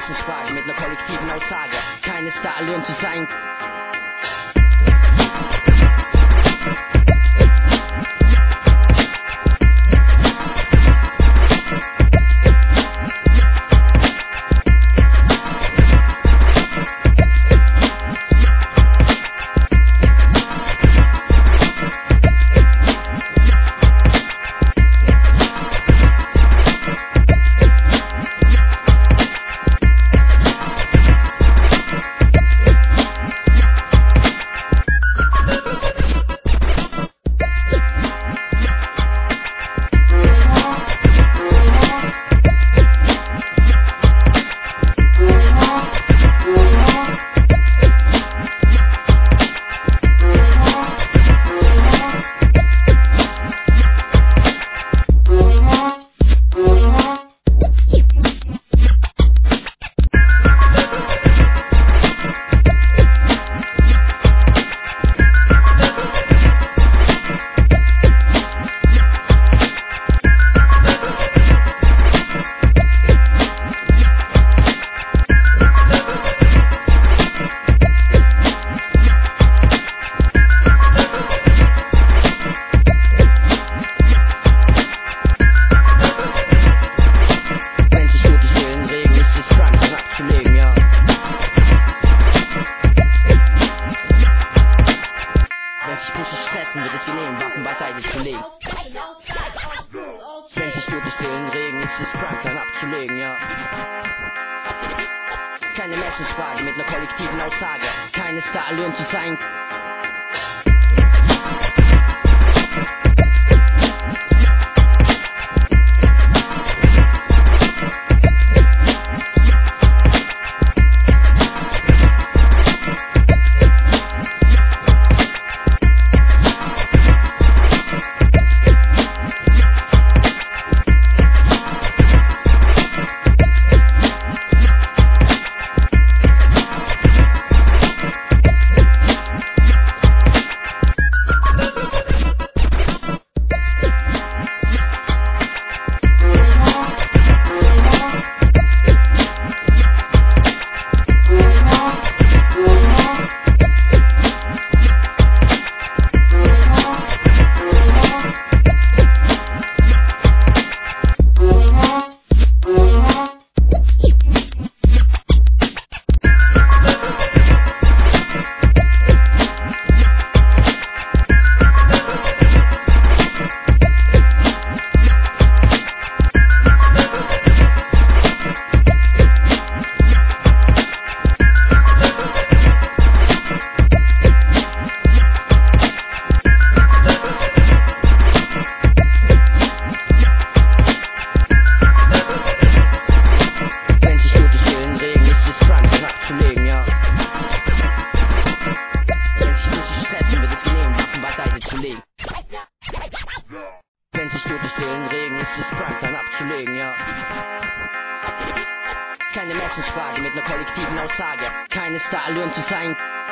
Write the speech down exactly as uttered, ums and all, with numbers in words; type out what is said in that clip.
Ermessensfrage mit einer kollektiven Aussage. Keines da alone zu sein. Wird es genehm, Waffen beiseite zu legen. Wenn sich durch den stillen Regen ist es krank, dann abzulegen, ja. Keine Messensfrage mit einer kollektiven Aussage. Keines da alone zu sein. Wenn sich durch den stillen Regen ist es krank, dann abzulegen, ja. Keine Messensfrage mit einer kollektiven Aussage. Keines da alone zu sein.